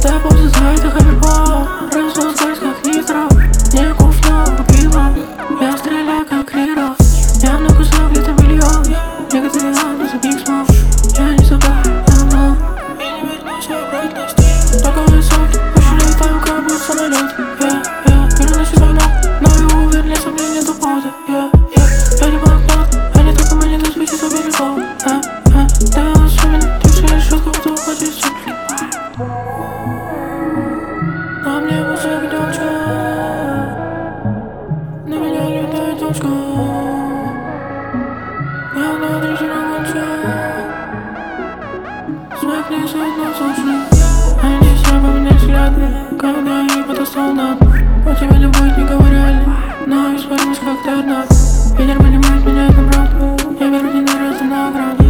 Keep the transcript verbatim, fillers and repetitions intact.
Да просто знай, ты хайпа. Распускаюсь как нитро. Не куфно, убила. Я стреляю как Лира. Я накусал где-то миллион. Некоторые адрес Big Smoke. Я не забыл давно. И не вернусь обратно с ним. Такой высокий, очень летаю, как будто самолет. Я, я, вернусь в окно. Но я уверен, сомнений нету повода. Я, я, я не банкнот. Они только монеты спустить со берегов. А, а, да я особенно. Ты все решил, кто уходит в сутки. На мне музыка девочка. На меня летает точка. Я на дрожжевой гонче. Смех не сильно сложный. Они все поменяют взгляды, когда их подостал нам. У тебя любовь не говорили, но испаримся как торнадо. Ветер понимает меня, это правда. Я верю, не на раз, на ограду.